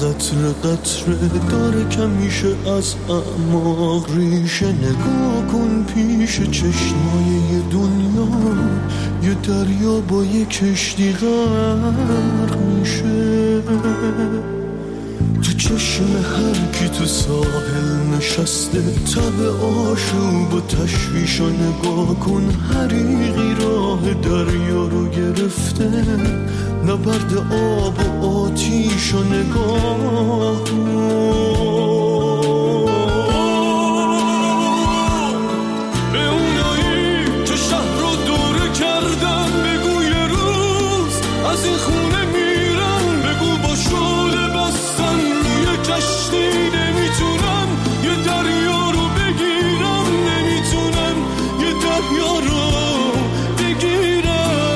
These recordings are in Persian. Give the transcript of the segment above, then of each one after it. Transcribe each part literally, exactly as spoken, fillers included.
قطره قطره داره کمیشه از اعماق ریشه. نگاه کن پیش چشمای یه دنیا، یه دریا با یه کشتی غرق میشه. تو چشم هر کی تو ساحل نشسته، تب آشوب و تشویش رو نگاه کن. حریقی راه دریا رو گرفته، نبرد آب و آتیش رو نگاه کن. به اونایی که شهر رو دوره کردن بگو یه روز از این خونه میرن. بگو با شعله بستن روی کشتی نمیتونن یه دریا رو بگیرن. نمیتونن یه دریا رو بگیرن.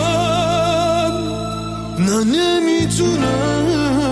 نه نمیتونن.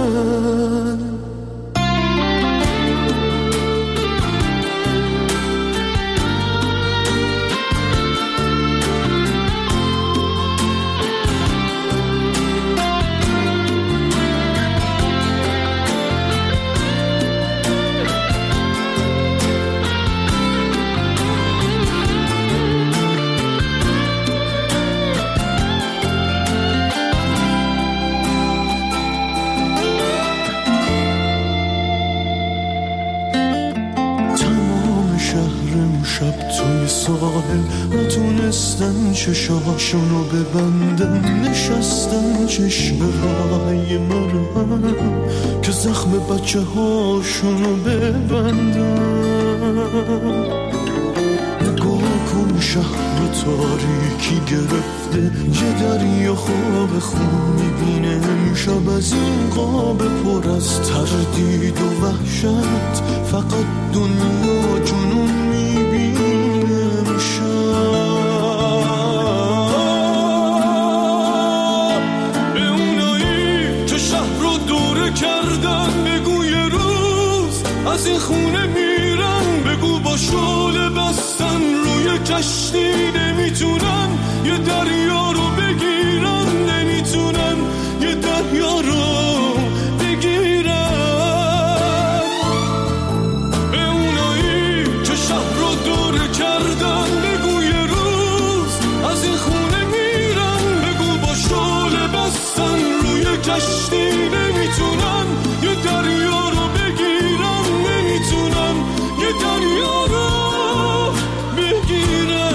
نتونستن چشاشونو ببندن، نشستن چشم رای مرم که زخم بچه هاشونو ببندن. نگاه کن شهر تاریکی گرفته، یه دریا خواب خون میبینه امشب. از این قاب پر از تردید و وحشت، فقط دنیا جنون میبینه. به اونایی که شهر رو دوره کردن بگو یه روز از این خونه میرن. بگو با شعله بستن روی کشتی نمیتونن یه دریا رو بگیرن. نمیتونن یه دریا رو بگیرن. به اونایی که شهر رو دوره کردن بگو یه روز از این خونه میرن. بگو با شعله بستن روی کشتی نمیتونن یه دریا رو بگیرن. نمیتونن یه دریا رو بگیرن.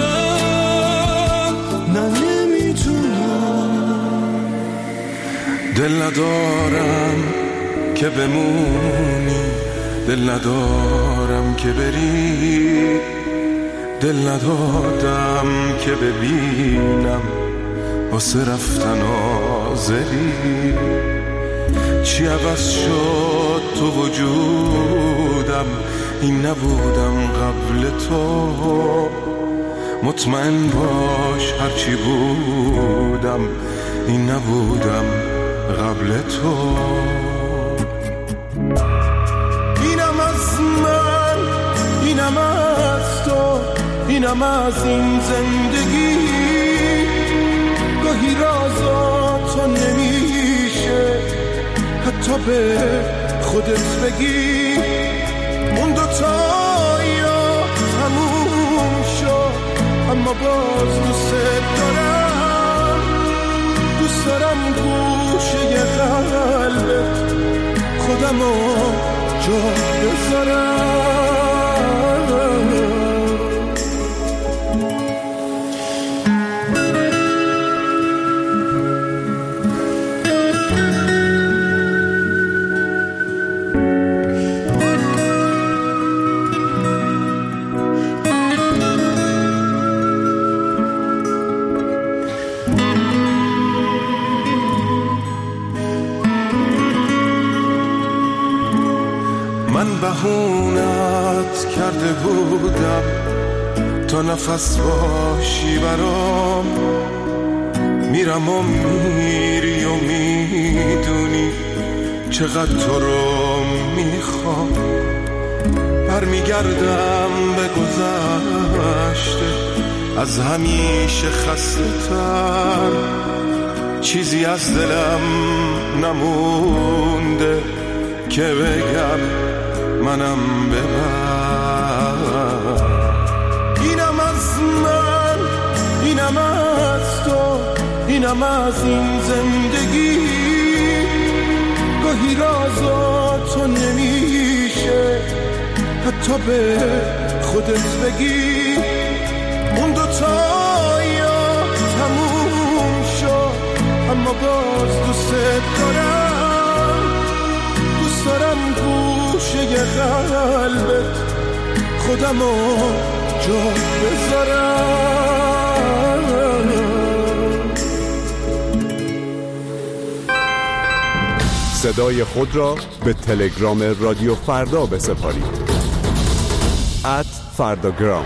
نه نمیتونن. دل ندارم که بمونی، دل ندارم که بری. دل ندادم که ببینم واسه رفتن آزری. چی عوض شد تو وجودم، این نبودم قبل تو. مطمئن باش هرچی بودم، این نبودم قبل تو. اینم از من، اینم از تو، اینم از این زندگی. گاهی رازا تو نمیشه حتی به خودت بگی. اون دوتا یا تموم شد، اما باز دوست دارم. دوست دارم گوشه قلبت خودمو جا بذارم. من بهونت کرده بودم تا نفس باشی برام. میرم و میری و میدونی چقدر تو رو میخوام. برمیگردم به گذشته از همیشه خسته تر. چیزی از دلم نمونده که بگم منم ببر. اینم از من، اینم از تو، اینم از این زندگی. گاهی رازا تو نمیشه حتی به خودت بگی. اون دوتا یا تموم شد اما باز دوست دارم. دوست دارم گوشه قلبت خودمو جا بذارم. صدای خود را به تلگرام رادیو فردا بسپارید. ات فرداگرام.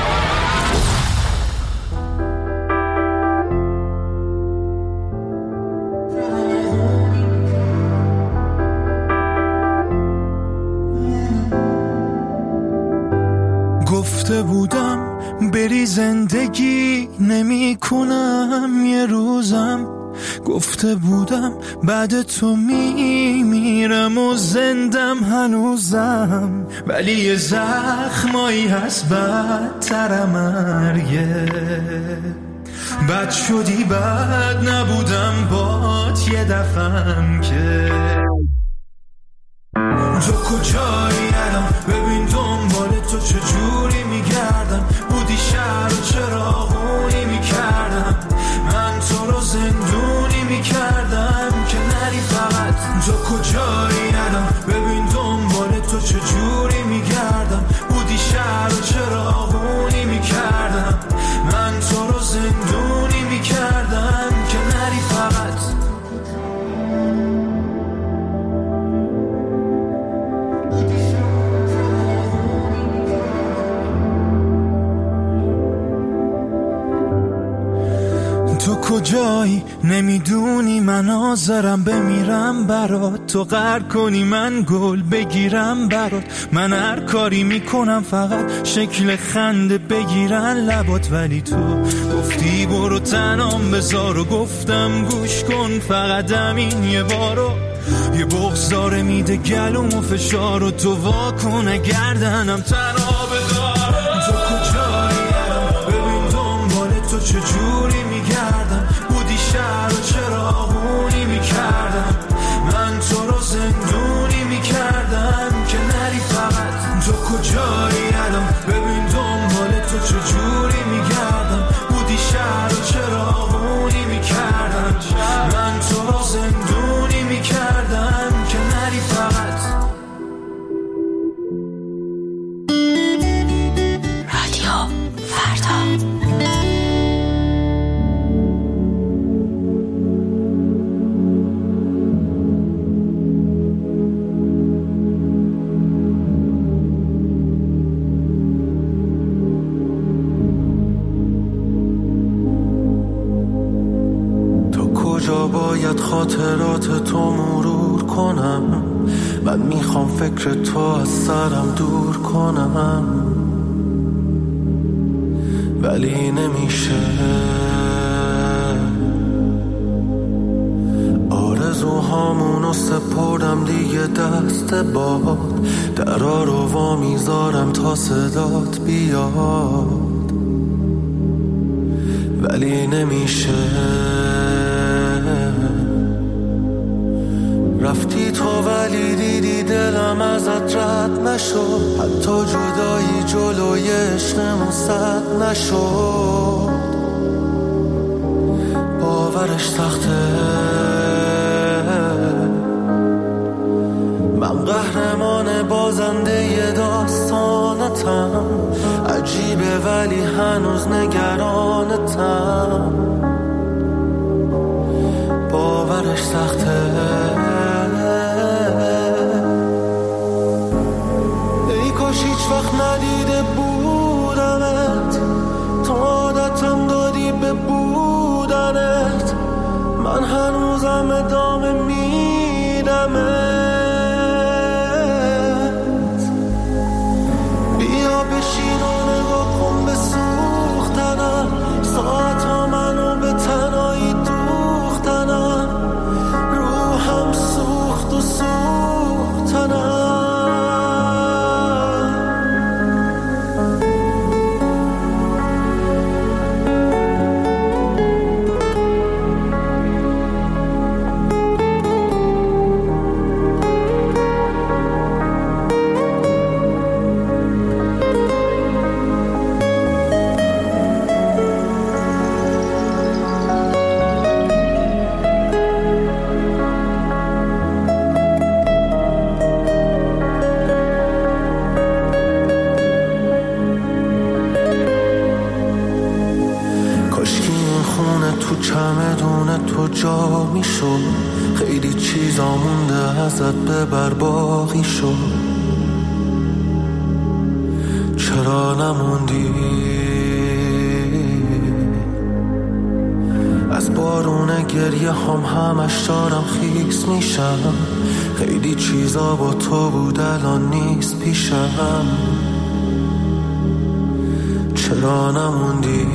گفته بودم بری زندگی نمی کنم یه روزم. گفته بودم بعد تو می میرم و زندم هنوزم. ولی یه زخمایی هست بدتر مرگه. بد شدی بد نبودم بات یه دفعم که. تو کجایی الان ببین دنبال تو چجوری میگردم. بودی شهر و چراغونی میکردم. من تو رو زندونی میکردم که نری فقط. تو کجایی الان ببین دنبال تو چجوری میگردم. بودی شهر و چراغونی میکردم. من تو رو زندونی میکردم که نری فقط. تو کجایی نمیدونی من حاضرم بمیرم برات. تو قهر کنی من گل بگیرم برات. من هر کاری میکنم فقط شکل خنده بگیرن لبات. ولی تو گفتی برو تنام بذار و گفتم گوش کن فقط همین یه بارو. یه بغض داره میده گلوم و فشار و تو واکن گردنم تنها بذار. تو کجایی ببین دنبال تو چجوری میگردم. بودی شهر و چراغونی میکردم. من تو رو زندونی میکردم که نری فقط. تو کجایی الان ببین دنبال تو چجوری میگردم. بودی شهر و چراغونی میکردم. من تو رو زندونی میکردم که نری فقط. رادیو فردا. باید خاطرات تو مرور کنم. من میخوام فکر تو از سرم دور کنم ولی نمیشه. آرزوهامونو سپردم دیگه دست باد. درا رو وا میذارم تا صدات بیاد ولی نمیشه. رفتی تو ولی دیدی دلم ازت رد نشد. حتی جدایی جلوی عشقمون سد نشد. باورش سخته من قهرمان بازنده ی داستانتم. عجیبه ولی هنوز نگرانتم. باورش سخته ای کاش هیچ وقت ندیده بودمت. تو عادتم دادی به بودنت. من هنوزم ادامه میدمت. بیا بشین و نگاه کن به سوختنم. ساعت ها منو به تنهایی دوختنم. رو کاشکی این خونه تو چمدون تو جا میشد، خیلی چیزا مونده ازت ببر باقی شد. چرا نموندی؟ از بارون گریه هم همش دارم خیس میشم، خیلی چیزا با تو بود الان نیست پیشم. چرا نموندی؟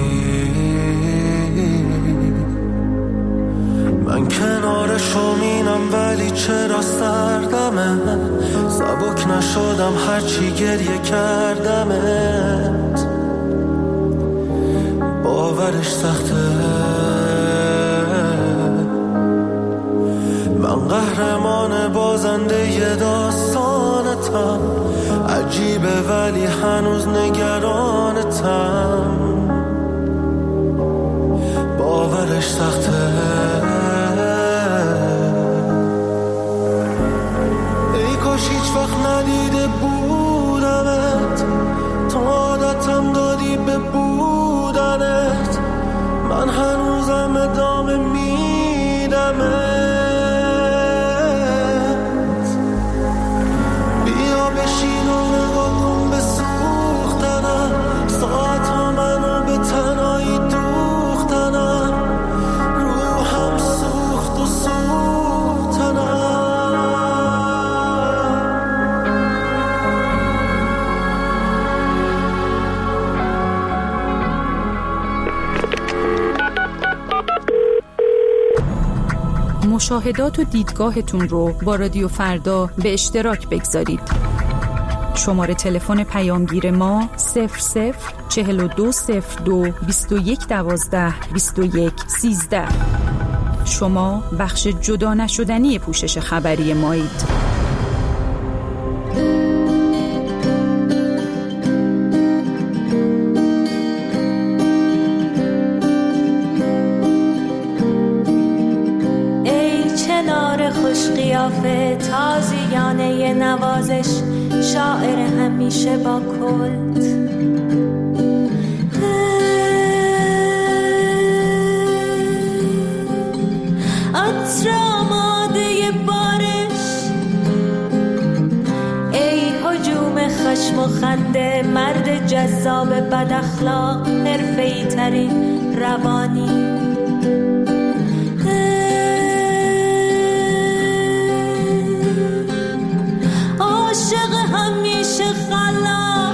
من کنار شومینم ولی چرا سردمه، سبک نشدم هرچی گریه کردمت. باورش سخته من قهرمان بازنده ی داستانتم، عجیبه ولی هنوز نگرانتم. باورش سخته ای کاش هیچ وقت ندیده بودمت، تو عادتم دادی به بودنت، من هنوزم ادامه میدمت. بیا بشین و نگاه کن به سوختنم، ساعت ها منو به تنهایی دوختنم، روحم سوخت و سوختنم. مشاهدات و دیدگاهتون رو با رادیو فردا به اشتراک بگذارید. شماره تلفن پیامگیر ما صفر صفر چهل و دو صفر دو بیست و یک دوازده بیست و یک سیزده. شما بخش جدا نشدنی پوشش خبری مایید. خوش قیافه تازیانه نوازش، شاعر همیشه با کلت. عطر آماده بارش، ای هجوم خشم و خنده، مرد جذاب بد اخلاق، حرفه‌ای ترین روانی. عاشق همیشه خلا،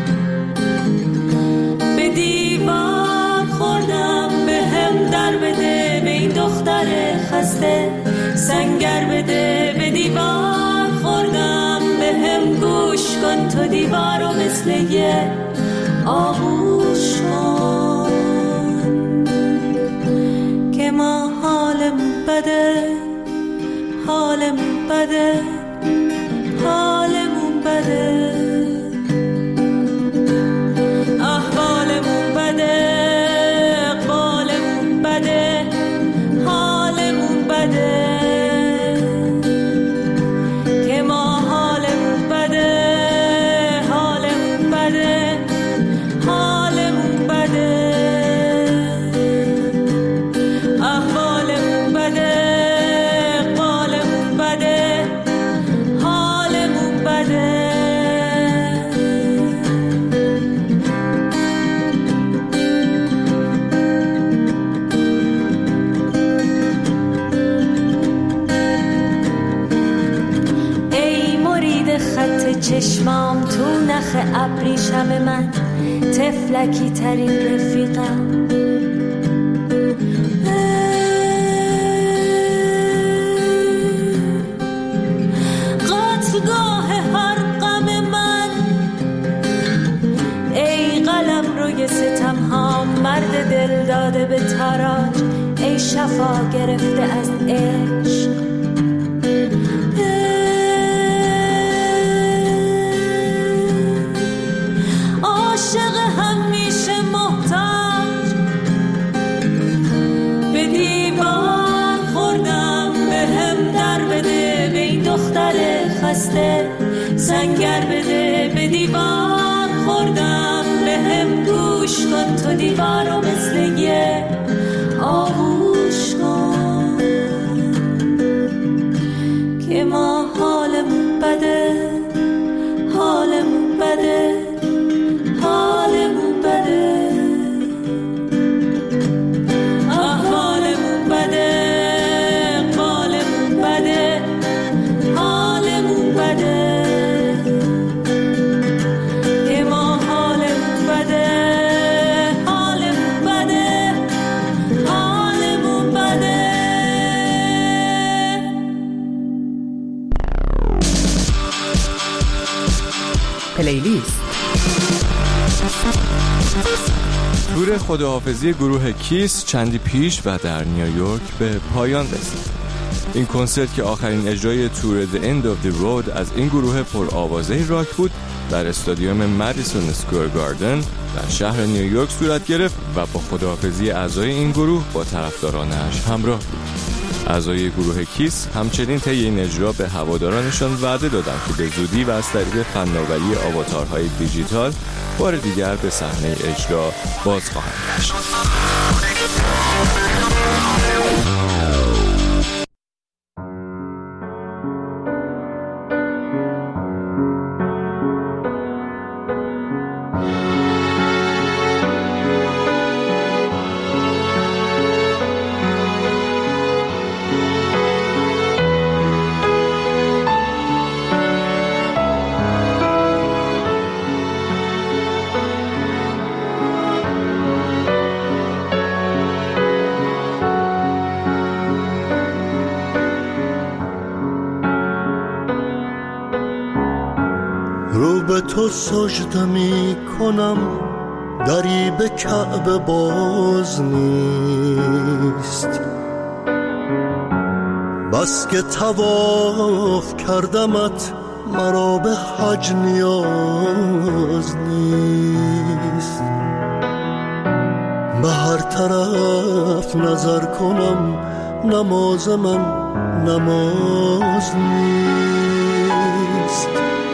به دیوار خوردم، به هم در بده، به این دختر خسته سنگر بده. به دیوار خوردم، به هم گوش کن، تو دیوار رو مثل یه آغوش کن، که ما حالم بده، حالم بده، حالمون بده، احوالمون بده، اقبالمون بده، حالمون بده، که ما حالمون بده، حالمون بده، حالمون بده، احوالمون بده، اقبالمون بده، چشمام تو نخ ابریشم من، تفلکی ترین رفیقم. قطعگاه هر غم من، ای قلم روی ستم ها، مرد دل داده به تاراج، ای شفا گرفته از عشق. عاشق همیشه محتاج، به دیوار خوردم، به هم در بده، به این دختر خسته سنگر بده. به دیوار خوردم، به هم گوش کن، تو دیوار رو مثل یه پلیلیست. تور خداحافظی گروه کیس چندی پیش و در نیویورک به پایان رسید. این کنسرت که آخرین اجرای تور The End of the Road از این گروه پر آوازه راک بود، در استادیوم مادیسون اسکوئر گاردن در شهر نیویورک صورت گرفت و با خداحافظی اعضای این گروه با طرفدارانش همراه بود. اعضای گروه کیس همچنین طی این اجرا به هوادارانشان وعده دادند که به زودی و از طریق فناوری آواتارهای دیجیتال بار دیگر به صحنه اجرا باز خواهند گشت. رو به تو سجده می کنم، دری به کعبه باز نیست. بس که طواف کردمت، مرا به حج نیاز نیست. به هر طرف نظر کنم، نماز من نماز نیست.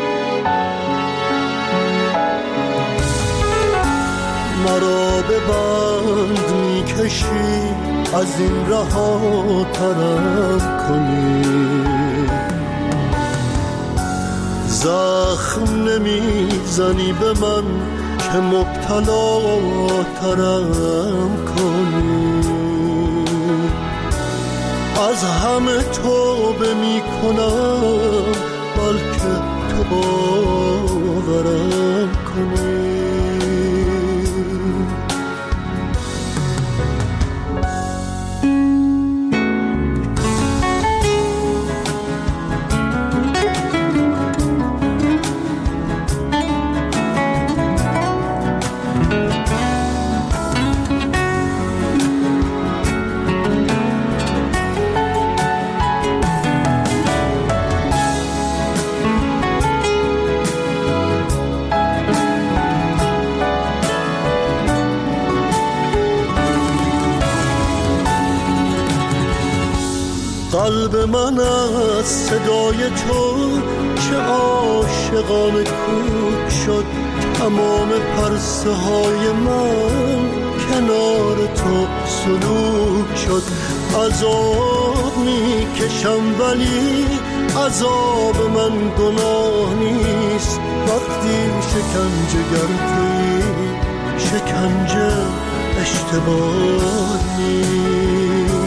مرا به بند می کشی، از این رها ترم کنی. زخم نمی زنی به من که مبتلا ترم کنی. از همه توبه می کنم، بلکه تو باورم کنی. قلب من از صدای تو چه عاشقانه کوک شد. تمام پرسه های من کنار تو سلوک شد. عذاب می کشم ولی عذاب من گناه نیست. وقتی شکنجه گردی شکنجه اشتباه نیست.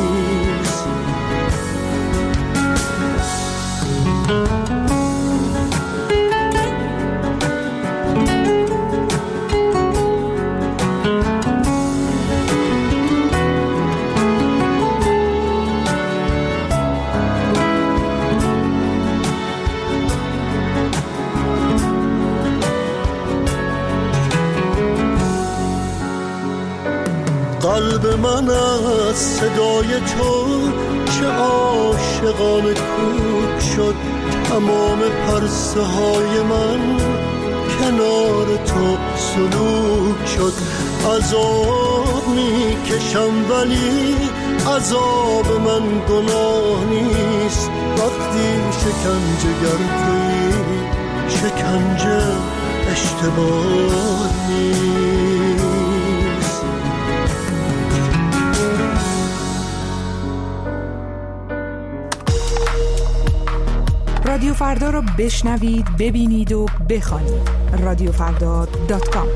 قلب من از صدای تو چه عاشقانه کوک شد. تمام پرسه های من کنار تو سلوک شد. عذاب می کشم ولی عذاب من گناه نیست. وقتی شکنجه گردی شکنجه اشتباه نیست. رادیو فردا رو بشنوید، ببینید و بخوانید. رادیو فردا دات کام.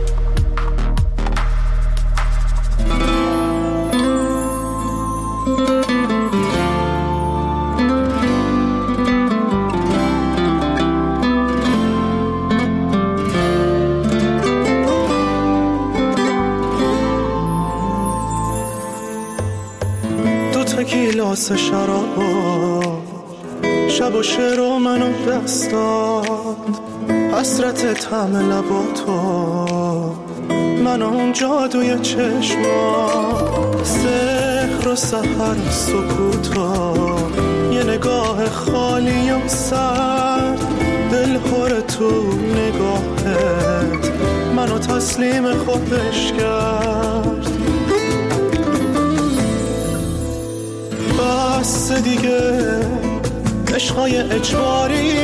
دو تا گیلاس شراب شب و شعر و منو دست داد. حسرت طعم لباتو، من اون جادوی چشما، سحر و سحر و سکوتا، یه نگاه خالی و سرد، دل پر تو نگاهت منو تسلیم خودش کرد. بس دیگه عشقای اجباری،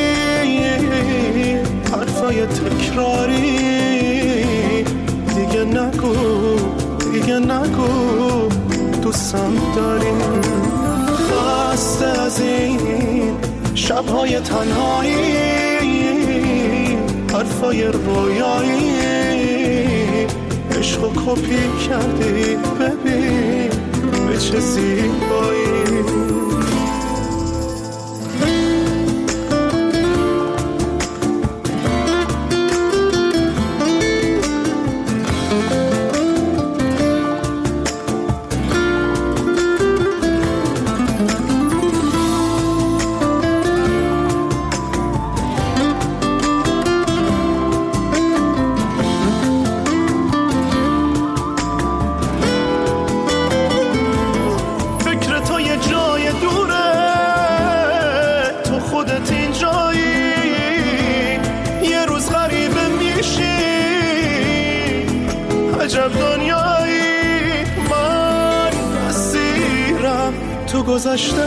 حرفای تکراری، دیگه نگو دیگه نگو دوستم داریم. خسته از این شبهای تنهایی، حرفای رویایی، عشقو کپی کردی ببین به چه زیبایی. عجب دنیایی، من اسیرم تو گذشته،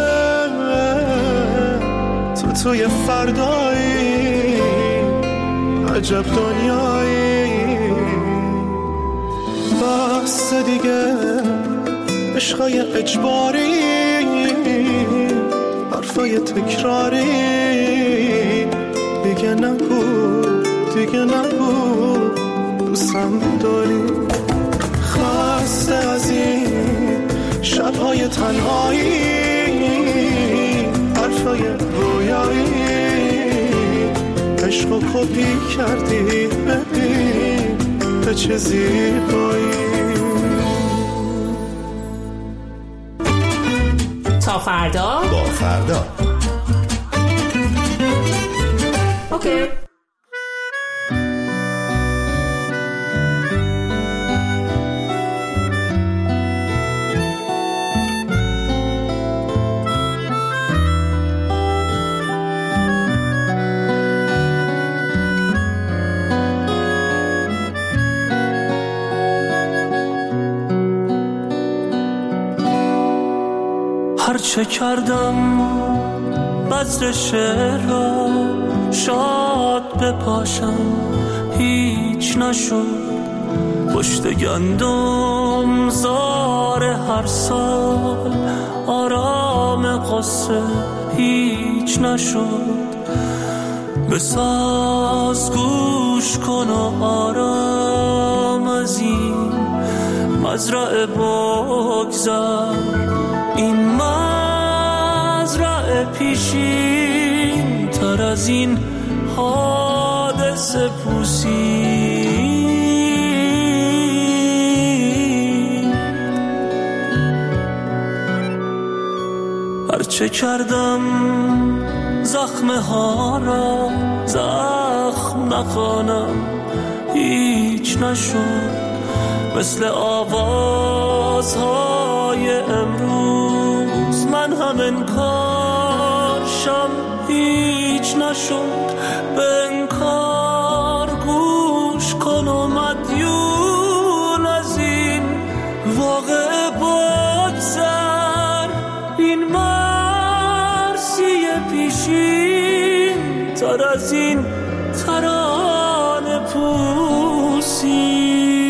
تو توی فردایی. عجب دنیایی، بس دیگه عشقای اجباری، حرفای تکراری، دیگه نگو دیگه نگو دوستم داری. خسته از این شبهای تنهایی، حرفای رویایی، عشقو کپی کردی ببین به چه زیبایی. تا فردا با فردا. اوکی. هرچه کردم بذر شعر را شاد بپاشم هیچ نشد، پشت گندم زار هر سال آرام قصه هیچ نشد. بساز گوش کن و آرام از این مزرعه بگذر، این مزرعه پیشین تر از این حادثه پوسی. هرچه کردم زخمه ها را زخم نخوانم هیچ نشد، مثل آوازهای امروز من هم انکارشم هیچ نشد. به انکار گوش کن و مدیون از این واقع بگذر، این مرسی پیشین تر از این ترانه پوسی.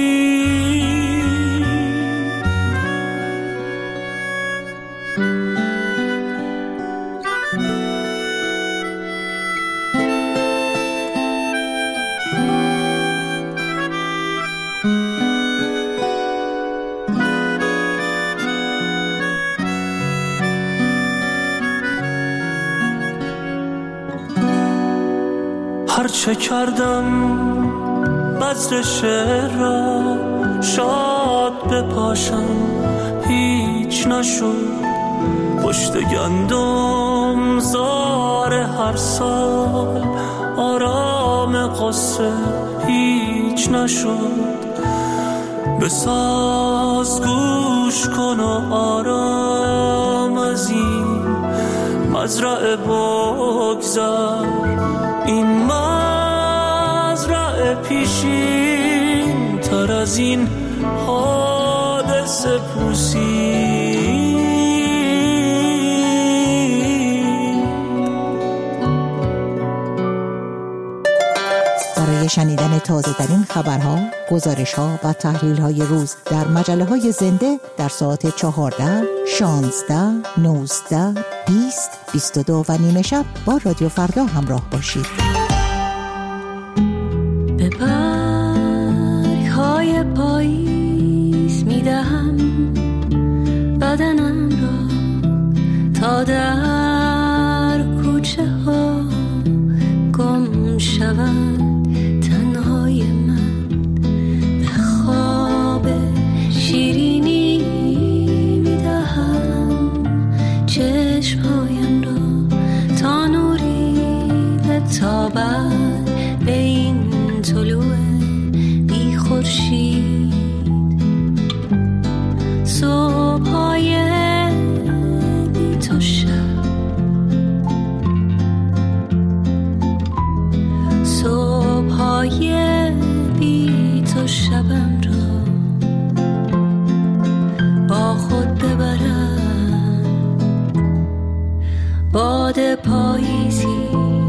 هرچه کردم بذر شعر را شاد بپاشم هیچ نشد، پشت گندم زار هر سال آرام قصه هیچ نشد. بساز گوش کن و آرام از این مزرعه بگذر، این مزرعه پیشین تر از این حادثه پوسی. برای شنیدن تازه ترین خبرها، گزارش ها و تحلیل های روز در مجله های زنده در ساعت چهارده، شانزده، نوزده، بیست، بیست و دو و نیمه شب با رادیو فردا همراه باشید. به برگ های پاییز میدهم بدنم را تا در کوچه ها گم شود. تنهای من به خواب شیرینی میدهم چشمهایم را تا نوری بتابد به این طلوع بی خورشید. صبح‌های بی تو شب، صبح‌های بی تو شبم را با خود ببرم. باد پاییزی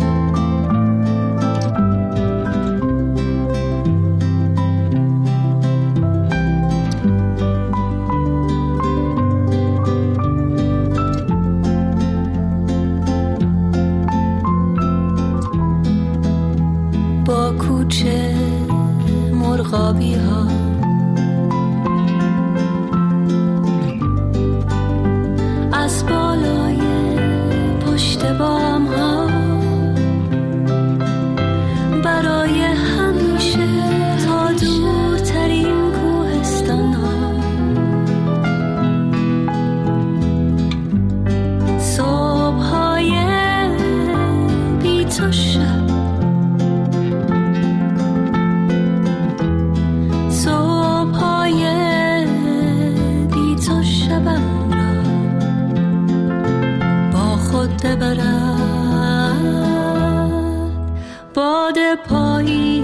با کوچه مرغابی ها از بالای پشت بام ها برای همیشه تا دورترین کوهستان ها. صبح‌های بی تو شب، صبح‌های بی تو شبم را با خود ببرد. باد پاییز